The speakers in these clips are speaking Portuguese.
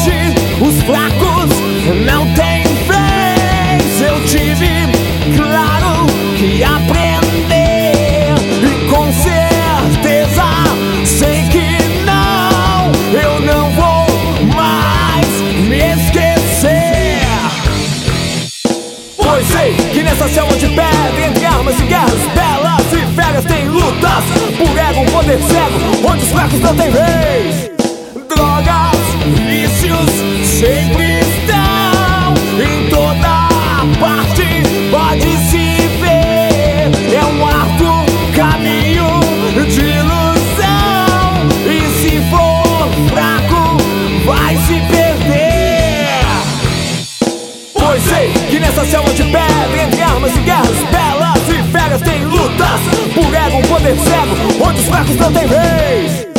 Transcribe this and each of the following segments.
parte, os fracos não têm vez. Eu tive, claro, que aprender, e com certeza sei que não, eu não vou mais me esquecer. Pois sei que nessa selva de pedra, entre armas e guerras belas e feras, tem lutas por ego, um poder cego, onde os fracos não têm vez. Drogas, vícios sempre estão em toda parte, pode-se ver. É um árduo caminho de ilusão, e se for fraco, vai se perder. Pois sei que nessa selva de pedra, entre armas e guerras belas e feras, tem lutas por ego, um poder cego, onde os fracos não têm vez.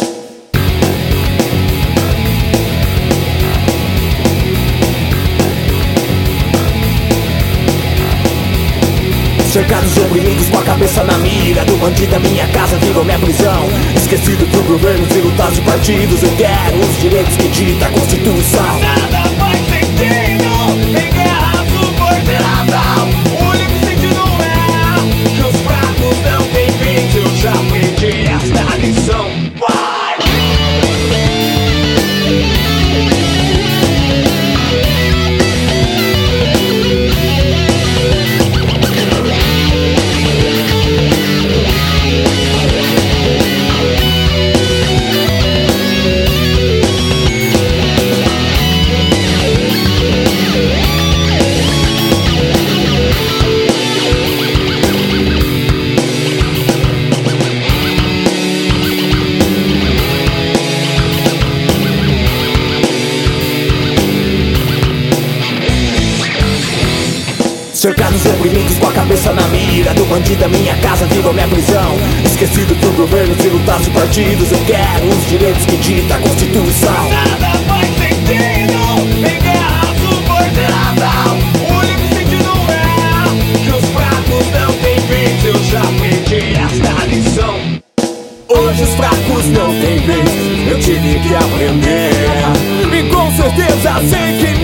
Cercados de oprimidos com a cabeça na mira, do bandido da minha casa virou minha prisão. Esquecido por governos e lutas de partidos, eu quero os direitos que dita a Constituição. Nada faz sentido em guerra subordinada. O único sentido é que os fracos não têm vez. Eu já aprendi esta lição, pai. Cercados de oprimidos com a cabeça na mira, do bandido da minha casa virou minha prisão. Esquecido por governos e lutas de partidos, eu quero os direitos que dita a Constituição. Nada faz sentido em guerra subordinada. O único sentido é que os fracos não têm vez. Eu já aprendi esta lição. Hoje os fracos não têm vez, eu tive que aprender, e com certeza sei que